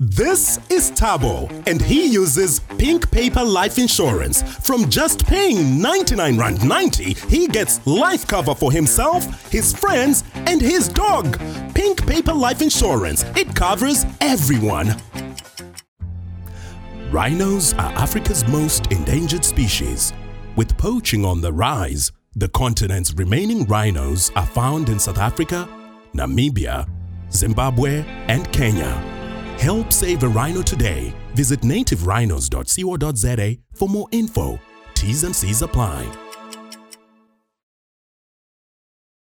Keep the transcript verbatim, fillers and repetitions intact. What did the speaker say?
This is Tabo, and he uses Pink Paper Life Insurance. From just paying ninety-nine rand ninety, he gets life cover for himself, his friends, and his dog. Pink Paper Life Insurance. It covers everyone. Rhinos are Africa's most endangered species. With poaching on the rise, the continent's remaining rhinos are found in South Africa, Namibia, Zimbabwe, and Kenya. Help save a rhino today. Visit native rhinos dot co dot za for more info. T's and C's apply.